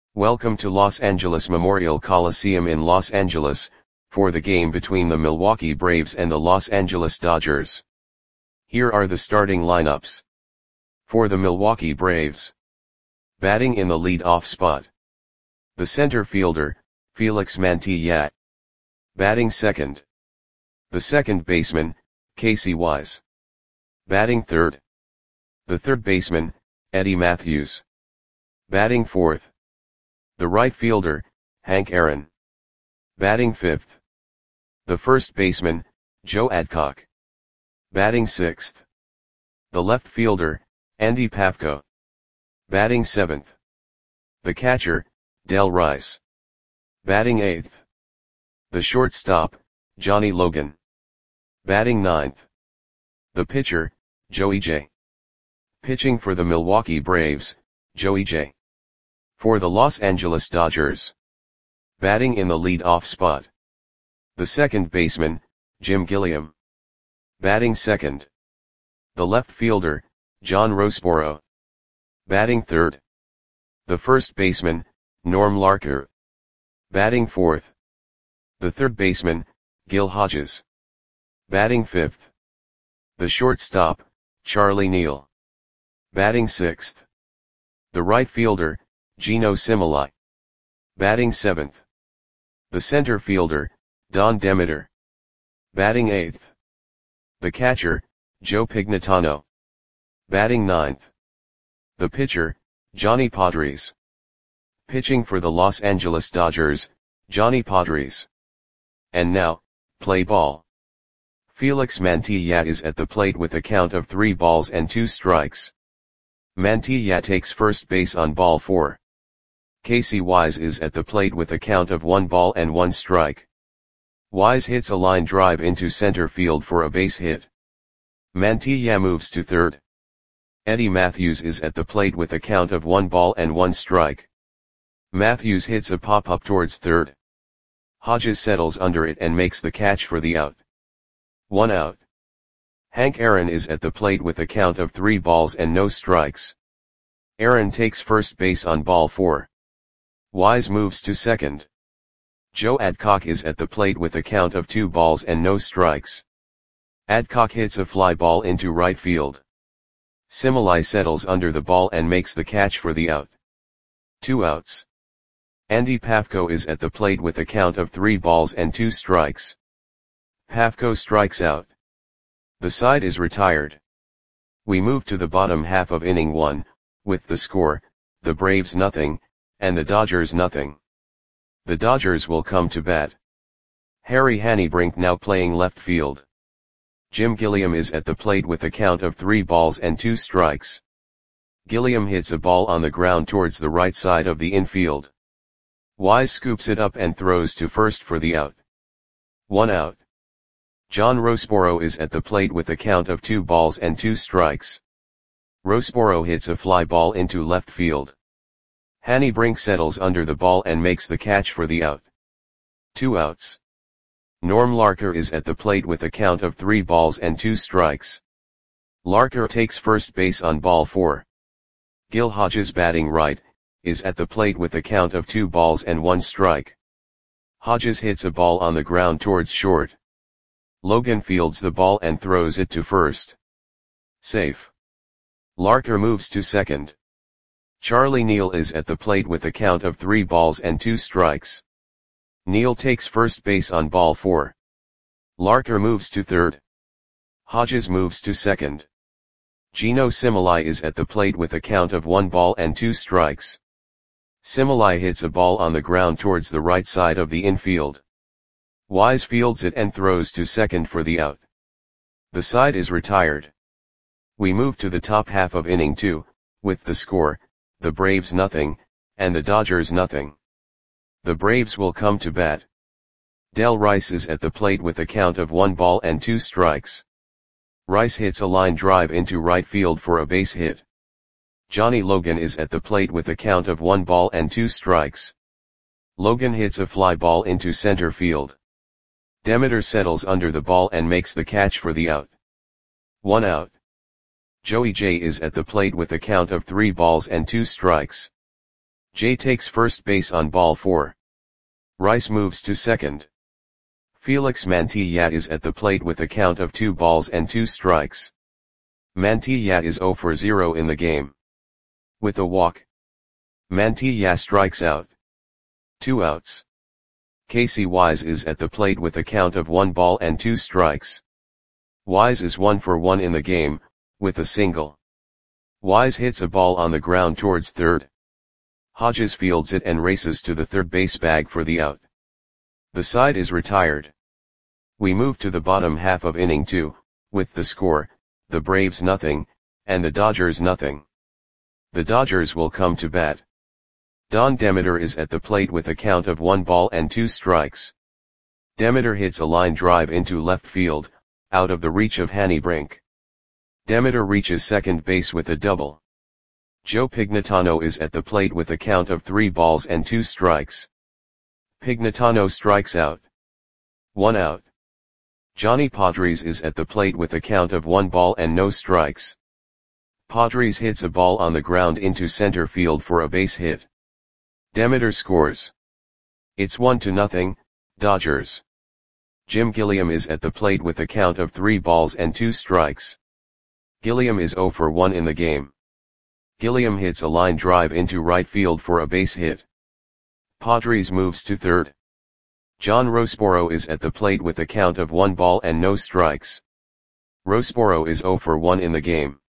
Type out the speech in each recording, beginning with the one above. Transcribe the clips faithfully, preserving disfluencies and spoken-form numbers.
Welcome to Los Angeles Memorial Coliseum in Los Angeles, for the game between the Milwaukee Braves and the Los Angeles Dodgers. Here are the starting lineups. For the Milwaukee Braves. Batting in the lead-off spot. The center fielder, Felix Mantilla. Batting second. The second baseman, Casey Wise. Batting third. The third baseman, Eddie Mathews. Batting fourth. The right fielder, Hank Aaron. Batting fifth. The first baseman, Joe Adcock. Batting sixth. The left fielder, Andy Pafko. Batting seventh. The catcher, Del Rice. Batting eighth. The shortstop, Johnny Logan. Batting ninth. The pitcher, Joey J. Pitching for the Milwaukee Braves, Joey J. For the Los Angeles Dodgers. Batting in the lead-off spot. The second baseman, Jim Gilliam. Batting second. The left fielder, John Roseboro. Batting third. The first baseman, Norm Larker. Batting fourth. The third baseman, Gil Hodges. Batting fifth. The shortstop, Charlie Neal. Batting sixth. The right fielder, Geno Similai. Batting seventh. The center fielder, Don Demeter. Batting eighth. The catcher, Joe Pignatano. Batting ninth. The pitcher, Johnny Podres. Pitching for the Los Angeles Dodgers, Johnny Podres. And now, play ball. Felix Mantilla is at the plate with a count of three balls and two strikes. Mantilla takes first base on ball four. Casey Wise is at the plate with a count of one ball and one strike. Wise hits a line drive into center field for a base hit. Mantilla moves to third. Eddie Mathews is at the plate with a count of one ball and one strike. Mathews hits a pop-up towards third. Hodges settles under it and makes the catch for the out. One out. Hank Aaron is at the plate with a count of three balls and no strikes. Aaron takes first base on ball four. Wise moves to second. Joe Adcock is at the plate with a count of two balls and no strikes. Adcock hits a fly ball into right field. Similai settles under the ball and makes the catch for the out. Two outs. Andy Pafko is at the plate with a count of three balls and two strikes. Pafko strikes out. The side is retired. We move to the bottom half of inning one, with the score, the Braves nothing, and the Dodgers nothing. The Dodgers will come to bat. Harry Hannebrink now playing left field. Jim Gilliam is at the plate with a count of three balls and two strikes. Gilliam hits a ball on the ground towards the right side of the infield. Wise scoops it up and throws to first for the out. One out. John Roseboro is at the plate with a count of two balls and two strikes. Roseboro hits a fly ball into left field. Hannebrink settles under the ball and makes the catch for the out. Two outs. Norm Larker is at the plate with a count of three balls and two strikes. Larker takes first base on ball four. Gil Hodges, batting right, is at the plate with a count of two balls and one strike. Hodges hits a ball on the ground towards short. Logan fields the ball and throws it to first. Safe. Larker moves to second. Charlie Neal is at the plate with a count of three balls and two strikes. Neal takes first base on ball four. Larker moves to third. Hodges moves to second. Geno Similai is at the plate with a count of one ball and two strikes. Similai hits a ball on the ground towards the right side of the infield. Wise fields it and throws to second for the out. The side is retired. We move to the top half of inning two, with the score, the Braves nothing, and the Dodgers nothing. The Braves will come to bat. Del Rice is at the plate with a count of one ball and two strikes. Rice hits a line drive into right field for a base hit. Johnny Logan is at the plate with a count of one ball and two strikes. Logan hits a fly ball into center field. Demeter settles under the ball and makes the catch for the out. One out. Joey J is at the plate with a count of three balls and two strikes. Jay takes first base on ball four. Rice moves to second. Felix Mantilla is at the plate with a count of two balls and two strikes. Mantilla is zero for zero in the game. With a walk, Mantilla strikes out. Two outs. Casey Wise is at the plate with a count of one ball and two strikes. Wise is one for one in the game, with a single. Wise hits a ball on the ground towards third. Hodges fields it and races to the third base bag for the out. The side is retired. We move to the bottom half of inning two, with the score, the Braves nothing, and the Dodgers nothing. The Dodgers will come to bat. Don Demeter is at the plate with a count of one ball and two strikes. Demeter hits a line drive into left field, out of the reach of Hanny Brink. Demeter reaches second base with a double. Joe Pignatano is at the plate with a count of three balls and two strikes. Pignatano strikes out. One out. Johnny Padres is at the plate with a count of one ball and no strikes. Padres hits a ball on the ground into center field for a base hit. Demeter scores. It's one to nothing, Dodgers. Jim Gilliam is at the plate with a count of three balls and two strikes. Gilliam is zero for one in the game. Gilliam hits a line drive into right field for a base hit. Padres moves to third. John Rosporo is at the plate with a count of one ball and no strikes. Rosporo is zero for one in the game.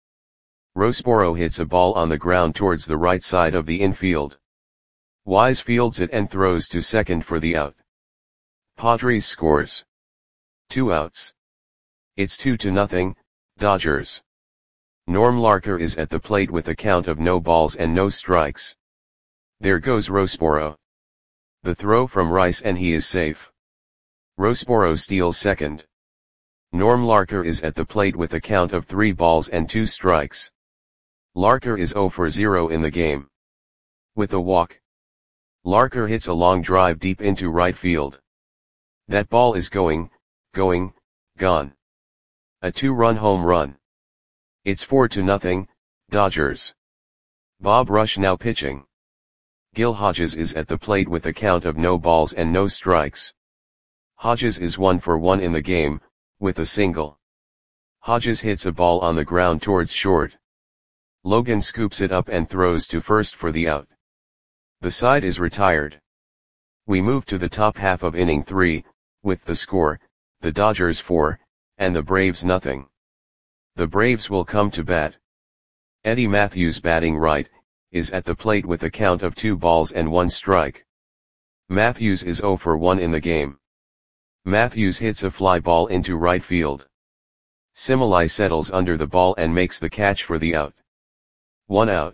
Rosporo hits a ball on the ground towards the right side of the infield. Wise fields it and throws to second for the out. Padres scores. Two outs. It's two to nothing, Dodgers. Norm Larker is at the plate with a count of no balls and no strikes. There goes Rosporo. The throw from Rice and he is safe. Rosporo steals second. Norm Larker is at the plate with a count of three balls and two strikes. Larker is zero for zero in the game. With a walk, Larker hits a long drive deep into right field. That ball is going, going, gone. A two-run home run. It's four to nothing, Dodgers. Bob Rush now pitching. Gil Hodges is at the plate with a count of no balls and no strikes. Hodges is one for one in the game, with a single. Hodges hits a ball on the ground towards short. Logan scoops it up and throws to first for the out. The side is retired. We move to the top half of inning three, with the score, the Dodgers four, and the Braves nothing. The Braves will come to bat. Eddie Matthews, batting right, is at the plate with a count of two balls and one strike. Matthews is zero for one in the game. Matthews hits a fly ball into right field. Similai settles under the ball and makes the catch for the out. One out.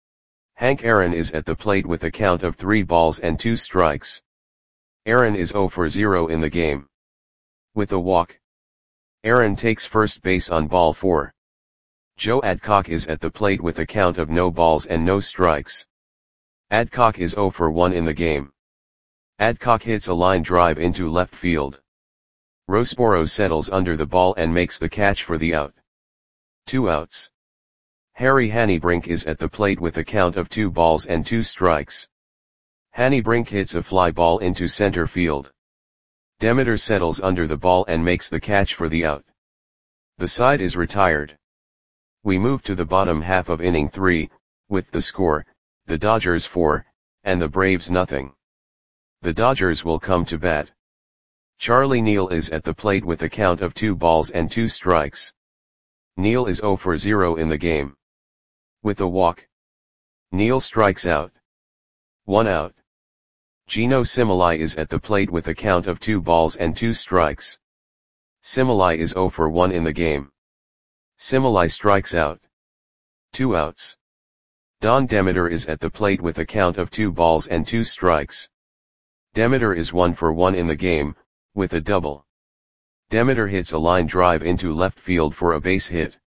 Hank Aaron is at the plate with a count of three balls and two strikes. Aaron is zero for zero in the game. With a walk, Aaron takes first base on ball four. Joe Adcock is at the plate with a count of no balls and no strikes. Adcock is zero for one in the game. Adcock hits a line drive into left field. Rosporo settles under the ball and makes the catch for the out. Two outs. Harry Hannebrink is at the plate with a count of two balls and two strikes. Hannebrink hits a fly ball into center field. Demeter settles under the ball and makes the catch for the out. The side is retired. We move to the bottom half of inning three, with the score, the Dodgers four, and the Braves nothing. The Dodgers will come to bat. Charlie Neal is at the plate with a count of two balls and two strikes. Neal is zero for zero in the game. With a walk, Neal strikes out. One out. Gino Similai is at the plate with a count of two balls and two strikes. Similai is zero for one in the game. Similai strikes out. Two outs. Don Demeter is at the plate with a count of two balls and two strikes. Demeter is one for one in the game, with a double. Demeter hits a line drive into left field for a base hit.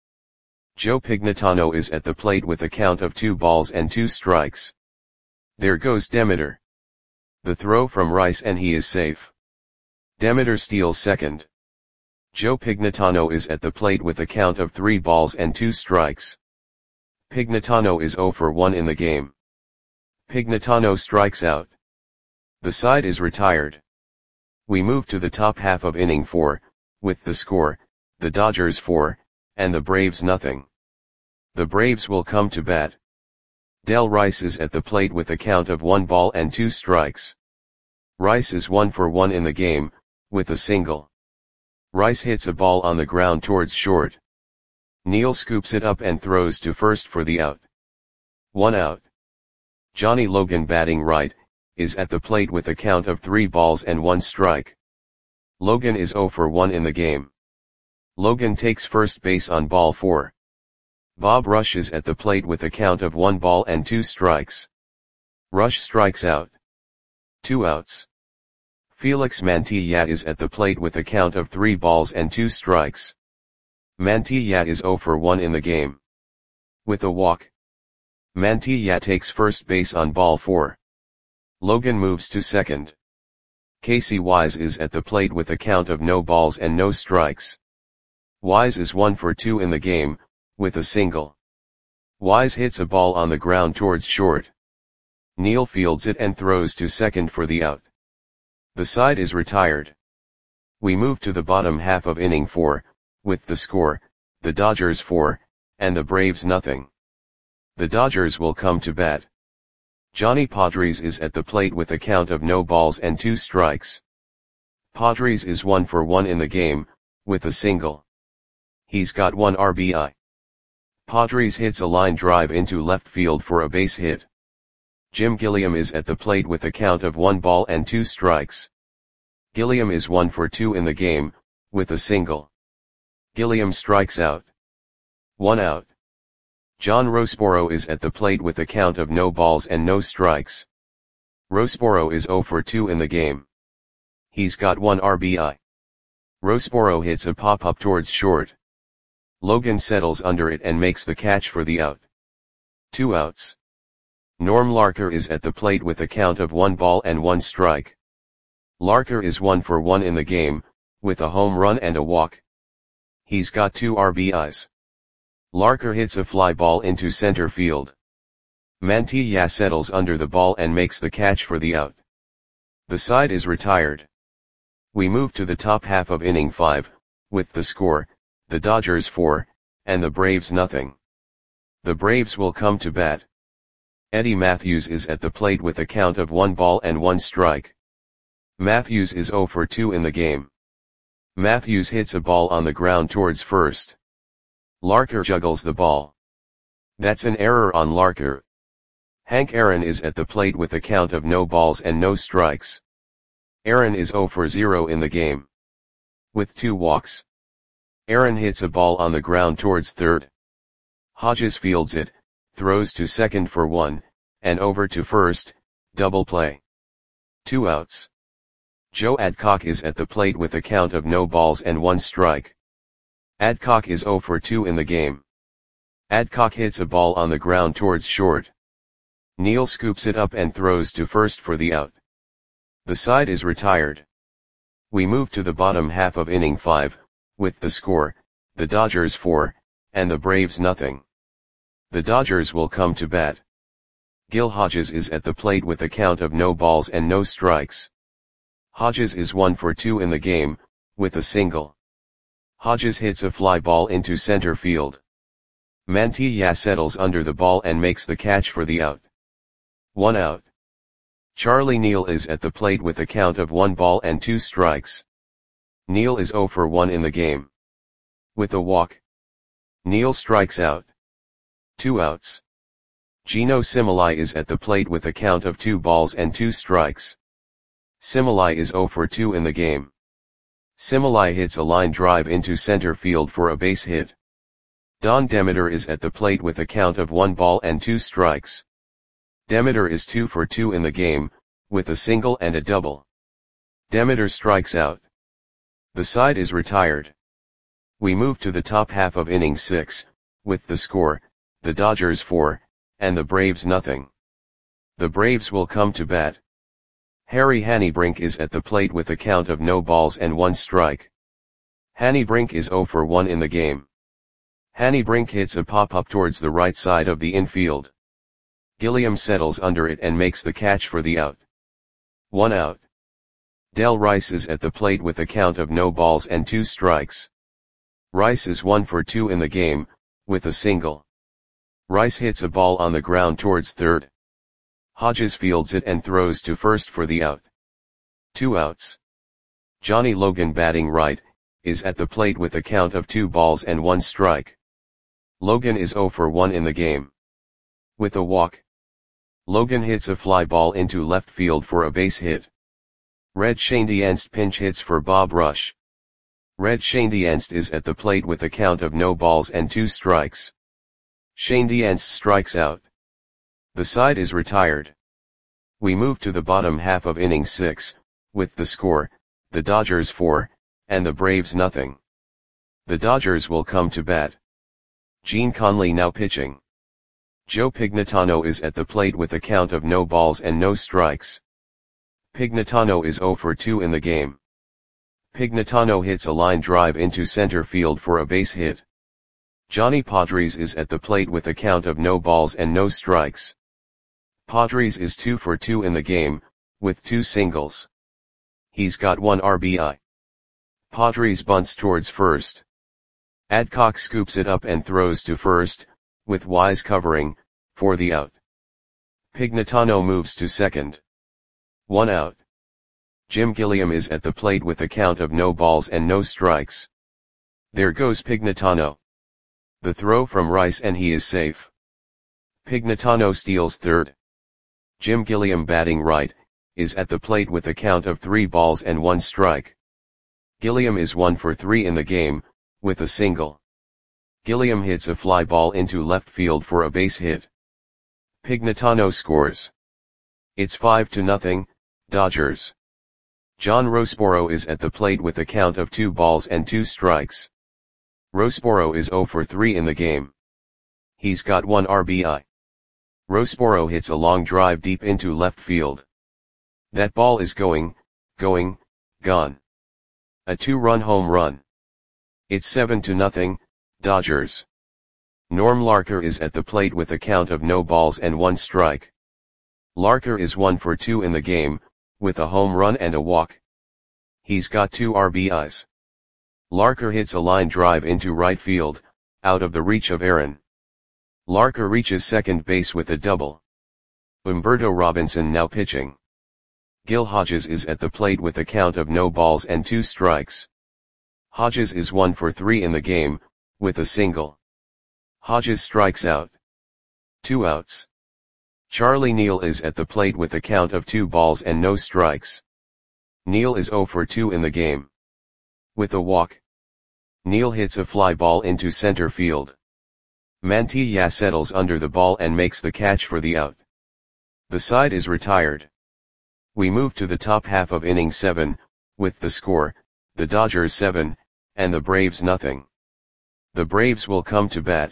Joe Pignatano is at the plate with a count of two balls and two strikes. There goes Demeter. The throw from Rice and he is safe. Demeter steals second. Joe Pignatano is at the plate with a count of three balls and two strikes. Pignatano is zero for one in the game. Pignatano strikes out. The side is retired. We move to the top half of inning four, with the score, the Dodgers four, and the Braves nothing. The Braves will come to bat. Del Rice is at the plate with a count of one ball and two strikes. Rice is one for one in the game, with a single. Rice hits a ball on the ground towards short. Neal scoops it up and throws to first for the out. One out. Johnny Logan, batting right, is at the plate with a count of three balls and one strike. Logan is zero for one in the game. Logan takes first base on ball four. Bob Rush is at the plate with a count of one ball and two strikes. Rush strikes out. Two outs. Felix Mantilla is at the plate with a count of three balls and two strikes. Mantilla is zero for one in the game. With a walk. Mantilla takes first base on ball four. Logan moves to second. Casey Wise is at the plate with a count of no balls and no strikes. Wise is one for two in the game, with a single. Wise hits a ball on the ground towards short. Neal fields it and throws to second for the out. The side is retired. We move to the bottom half of inning four, with the score, the Dodgers four, and the Braves nothing. The Dodgers will come to bat. Johnny Padres is at the plate with a count of no balls and two strikes. Padres is one for one in the game, with a single. He's got one R B I. Padres hits a line drive into left field for a base hit. Jim Gilliam is at the plate with a count of one ball and two strikes. Gilliam is one for two in the game, with a single. Gilliam strikes out. One out. John Rosboro is at the plate with a count of no balls and no strikes. Rosboro is zero for two in the game. He's got one R B I. Rosboro hits a pop-up towards short. Logan settles under it and makes the catch for the out. Two outs. Norm Larker is at the plate with a count of one ball and one strike. Larker is one for one in the game, with a home run and a walk. He's got two R B Is. Larker hits a fly ball into center field. Mantilla settles under the ball and makes the catch for the out. The side is retired. We move to the top half of inning five, with the score, the Dodgers four, and the Braves nothing. The Braves will come to bat. Eddie Matthews is at the plate with a count of one ball and one strike. Matthews is zero for two in the game. Matthews hits a ball on the ground towards first. Larker juggles the ball. That's an error on Larker. Hank Aaron is at the plate with a count of no balls and no strikes. Aaron is zero for zero in the game. With two walks. Aaron hits a ball on the ground towards third. Hodges fields it, throws to second for one, and over to first, double play. Two outs. Joe Adcock is at the plate with a count of no balls and one strike. Adcock is zero for two in the game. Adcock hits a ball on the ground towards short. Neal scoops it up and throws to first for the out. The side is retired. We move to the bottom half of inning five, with the score, the Dodgers four, and the Braves nothing. The Dodgers will come to bat. Gil Hodges is at the plate with a count of no balls and no strikes. Hodges is one for two in the game, with a single. Hodges hits a fly ball into center field. Mantilla settles under the ball and makes the catch for the out. One out. Charlie Neal is at the plate with a count of one ball and two strikes. Neal is zero for one in the game. With a walk. Neal strikes out. Two outs. Gino Similai is at the plate with a count of two balls and two strikes. Similai is zero for two in the game. Similai hits a line drive into center field for a base hit. Don Demeter is at the plate with a count of one ball and two strikes. Demeter is two for two in the game, with a single and a double. Demeter strikes out. The side is retired. We move to the top half of inning six, with the score, the Dodgers four, and the Braves nothing. The Braves will come to bat. Harry Hannebrink is at the plate with a count of no balls and one strike. Hannebrink is zero for one in the game. Hannebrink hits a pop-up towards the right side of the infield. Gilliam settles under it and makes the catch for the out. One out. Del Rice is at the plate with a count of no balls and two strikes. Rice is one for two in the game, with a single. Rice hits a ball on the ground towards third. Hodges fields it and throws to first for the out. Two outs. Johnny Logan, batting right, is at the plate with a count of two balls and one strike. Logan is oh for one in the game. With a walk, Logan hits a fly ball into left field for a base hit. Red Schoendienst pinch hits for Bob Rush. Red Schoendienst is at the plate with a count of no balls and two strikes. Schoendienst strikes out. The side is retired. We move to the bottom half of inning six, with the score, the Dodgers four, and the Braves nothing. The Dodgers will come to bat. Gene Conley now pitching. Joe Pignatano is at the plate with a count of no balls and no strikes. Pignatano is oh for two in the game. Pignatano hits a line drive into center field for a base hit. Johnny Padres is at the plate with a count of no balls and no strikes. Padres is two for two in the game, with two singles. He's got one R B I. Padres bunts towards first. Adcock scoops it up and throws to first, with Wise covering, for the out. Pignatano moves to second. One out. Jim Gilliam is at the plate with a count of no balls and no strikes. There goes Pignatano. The throw from Rice and he is safe. Pignatano steals third. Jim Gilliam, batting right, is at the plate with a count of three balls and one strike. Gilliam is one for three in the game, with a single. Gilliam hits a fly ball into left field for a base hit. Pignatano scores. It's five to nothing, Dodgers. John Rosboro is at the plate with a count of two balls and two strikes. Rosboro is oh for three in the game. He's got one R B I. Rosboro hits a long drive deep into left field. That ball is going, going, gone. A two-run home run. It's seven to nothing, Dodgers. Norm Larker is at the plate with a count of no balls and one strike. Larker is one for two in the game, with a home run and a walk. He's got two R B Is. Larker hits a line drive into right field, out of the reach of Aaron. Larker reaches second base with a double. Humberto Robinson now pitching. Gil Hodges is at the plate with a count of no balls and two strikes. Hodges is one for three in the game, with a single. Hodges strikes out. Two outs. Charlie Neal is at the plate with a count of two balls and no strikes. Neal is oh for two in the game. With a walk, Neal hits a fly ball into center field. Mantilla settles under the ball and makes the catch for the out. The side is retired. We move to the top half of inning seven, with the score, the Dodgers seven, and the Braves nothing. The Braves will come to bat.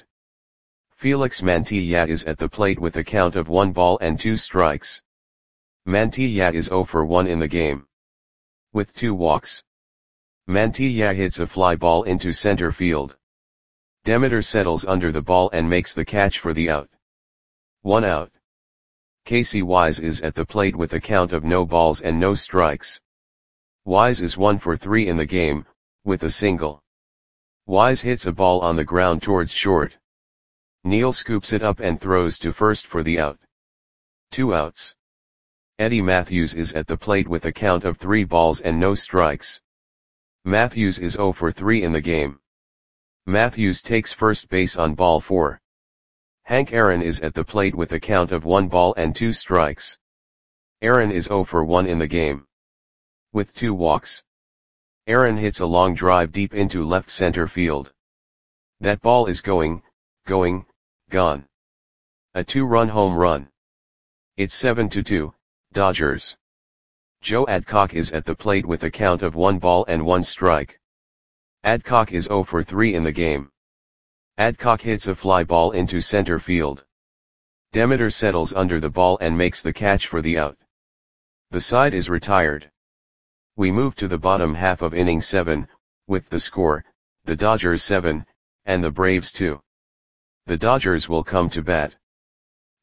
Felix Mantilla is at the plate with a count of one ball and two strikes. Mantilla is oh for one in the game. With two walks, Mantilla hits a fly ball into center field. Demeter settles under the ball and makes the catch for the out. One out. Casey Wise is at the plate with a count of no balls and no strikes. Wise is one for three in the game, with a single. Wise hits a ball on the ground towards short. Neal scoops it up and throws to first for the out. Two outs. Eddie Matthews is at the plate with a count of three balls and no strikes. Matthews is oh for three in the game. Matthews takes first base on ball four. Hank Aaron is at the plate with a count of one ball and two strikes. Aaron is oh for one in the game. With two walks, Aaron hits a long drive deep into left center field. That ball is going, going, gone. A two-run home run. It's seven to two, Dodgers. Joe Adcock is at the plate with a count of one ball and one strike. Adcock is oh for three in the game. Adcock hits a fly ball into center field. Demeter settles under the ball and makes the catch for the out. The side is retired. We move to the bottom half of inning seven, with the score, the Dodgers seven, and the Braves two. The Dodgers will come to bat.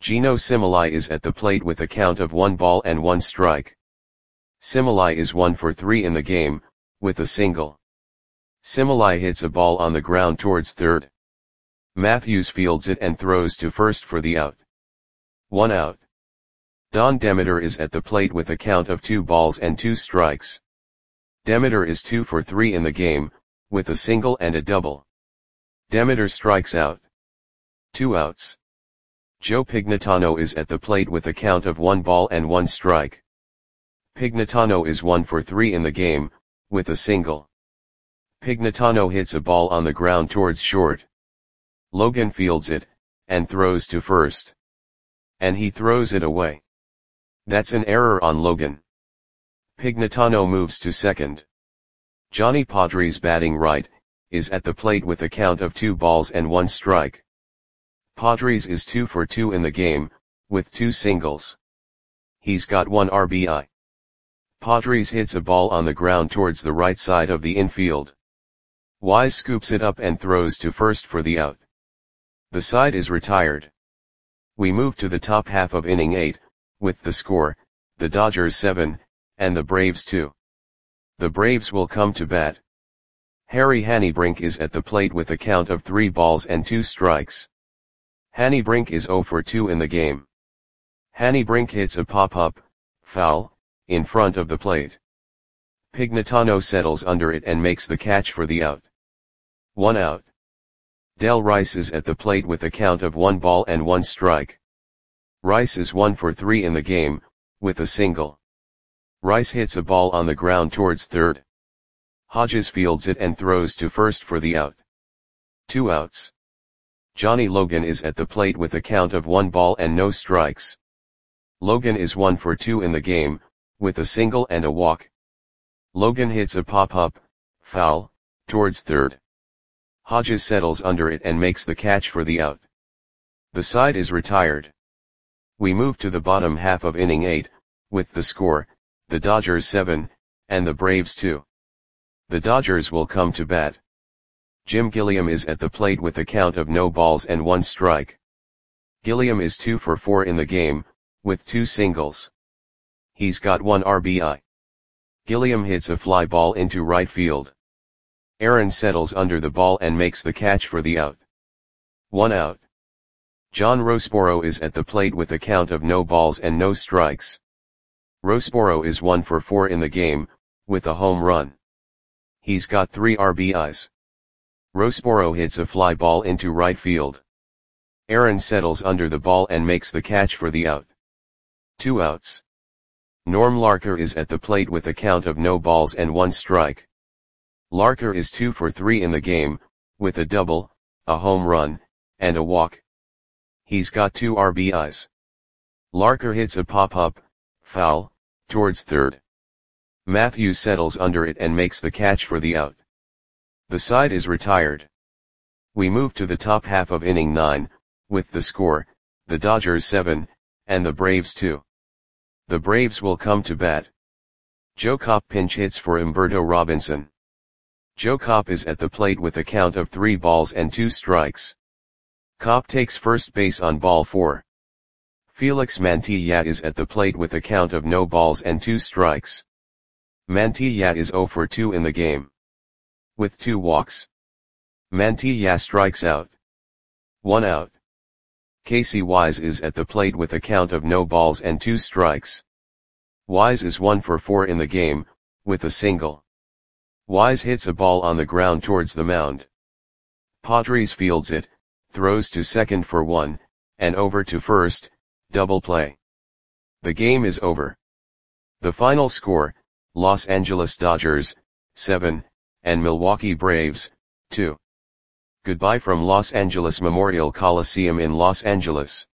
Geno Similai is at the plate with a count of one ball and one strike. Similai is one for three in the game, with a single. Similai hits a ball on the ground towards third. Matthews fields it and throws to first for the out. One out. Don Demeter is at the plate with a count of two balls and two strikes. Demeter is two for three in the game, with a single and a double. Demeter strikes out. Two outs. Joe Pignatano is at the plate with a count of one ball and one strike. Pignatano is one for three in the game, with a single. Pignatano hits a ball on the ground towards short. Logan fields it, and throws to first. And he throws it away. That's an error on Logan. Pignatano moves to second. Johnny Padres, batting right, is at the plate with a count of two balls and one strike. Padres is two for two in the game, with two singles. He's got one R B I. Padres hits a ball on the ground towards the right side of the infield. Wise scoops it up and throws to first for the out. The side is retired. We move to the top half of inning eight, with the score, the Dodgers seven, and the Braves two. The Braves will come to bat. Harry Hannebrink is at the plate with a count of three balls and two strikes. Hannebrink is zero for two in the game. Hannebrink hits a pop-up, foul, in front of the plate. Pignatano settles under it and makes the catch for the out. One out. Del Rice is at the plate with a count of one ball and one strike. Rice is one for three in the game, with a single. Rice hits a ball on the ground towards third. Hodges fields it and throws to first for the out. Two outs. Johnny Logan is at the plate with a count of one ball and no strikes. Logan is one for two in the game, with a single and a walk. Logan hits a pop-up, foul, towards third. Hodges settles under it and makes the catch for the out. The side is retired. We move to the bottom half of inning eight, with the score, the Dodgers seven, and the Braves two. The Dodgers will come to bat. Jim Gilliam is at the plate with a count of no balls and one strike. Gilliam is two for four in the game, with two singles. He's got one R B I. Gilliam hits a fly ball into right field. Aaron settles under the ball and makes the catch for the out. One out. John Rosboro is at the plate with a count of no balls and no strikes. Rosboro is one for four in the game, with a home run. He's got three R B Is. Rosboro hits a fly ball into right field. Aaron settles under the ball and makes the catch for the out. Two outs. Norm Larker is at the plate with a count of no balls and one strike. Larker is two for three in the game, with a double, a home run, and a walk. He's got two R B Is. Larker hits a pop-up, foul, towards third. Matthews settles under it and makes the catch for the out. The side is retired. We move to the top half of inning nine, with the score, the Dodgers seven, and the Braves two. The Braves will come to bat. Joe Kopp pinch hits for Humberto Robinson. Joe Kopp is at the plate with a count of three balls and two strikes. Kopp takes first base on ball four. Felix Mantilla is at the plate with a count of no balls and two strikes. Mantilla is zero for two in the game, with two walks. Mantilla strikes out. One out. Casey Wise is at the plate with a count of no balls and two strikes. Wise is one for four in the game, with a single. Wise hits a ball on the ground towards the mound. Padres fields it, throws to second for one, and over to first, double play. The game is over. The final score, Los Angeles Dodgers, seven, and Milwaukee Braves, two. Goodbye from Los Angeles Memorial Coliseum in Los Angeles.